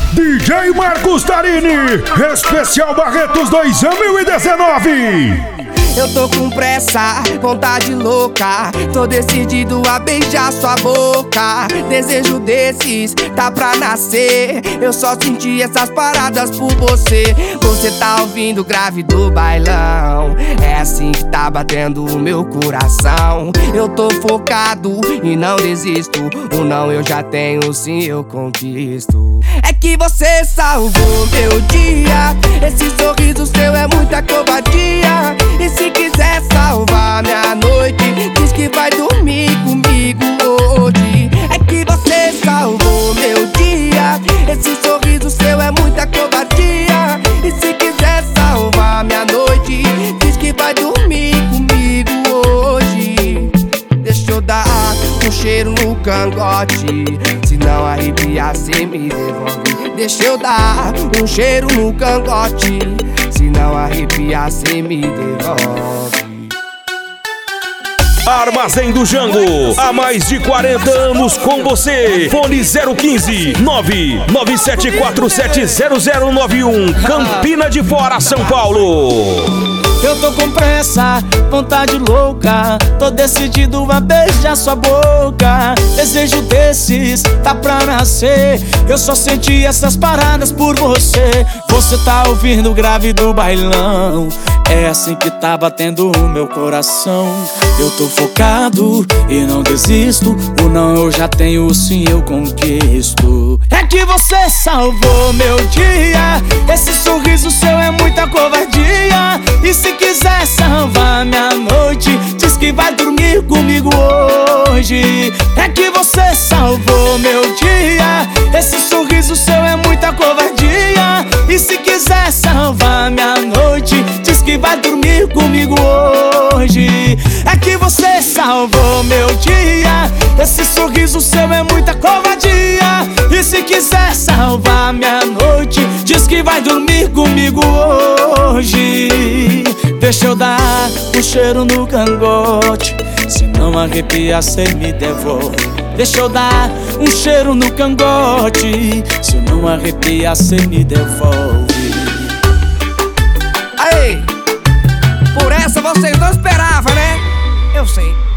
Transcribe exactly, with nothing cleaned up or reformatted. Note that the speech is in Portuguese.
D J Marcos Tarini, especial Barretos dois mil e dezenove. Eu tô com pressa, vontade louca, tô decidido a beijar sua boca. Desejo desses, tá pra nascer. Eu só senti essas paradas por você. Você tá ouvindo grave do bailão, é assim que tá batendo o meu coração. Eu tô focado e não desisto. O não eu já tenho, sim eu conquisto. É que você salvou meu dia. Esse sorriso seu é muita covardia. E se quiser salvar minha noite, diz que vai dormir comigo hoje. É que você salvou meu dia. Esse sorriso seu é muita covardia. E se quiser salvar minha noite, diz que vai dormir comigo hoje. Deixa eu dar um cheiro no cangote, se não arrepiar cê me devolve. Deixa eu dar um cheiro no cangote, se não arrepiar cê me devolve. Armazém do Jango, há mais de quarenta anos com você. Fone zero quinze, nove nove sete quatro sete zero zero nove um, Campina de Fora, São Paulo. Eu tô com pressa, vontade louca, tô decidido a beijar sua boca. Desejo desses, tá pra nascer. Eu só senti essas paradas por você. Você tá ouvindo o grave do bailão, é assim que tá batendo o meu coração. Eu tô focado e não desisto. O não eu já tenho, o sim eu conquisto. É que você salvou meu dia. Esse sorriso seu é muita covardia. E se quiser salvar minha noite, diz que vai dormir comigo hoje. É que você salvou meu dia. Esse sorriso seu é muita covardia. E se quiser salvar minha noite, diz que vai dormir comigo hoje. É que você salvou meu dia. Esse sorriso seu é muita covardia. E se quiser salvar minha noite, diz que vai dormir comigo hoje. Deixa eu dar um cheiro no cangote, se não arrepiar cê me devolve. Deixa eu dar um cheiro no cangote, se não arrepiar cê me devolve. Aí, por essa vocês não esperavam, né? Eu sei.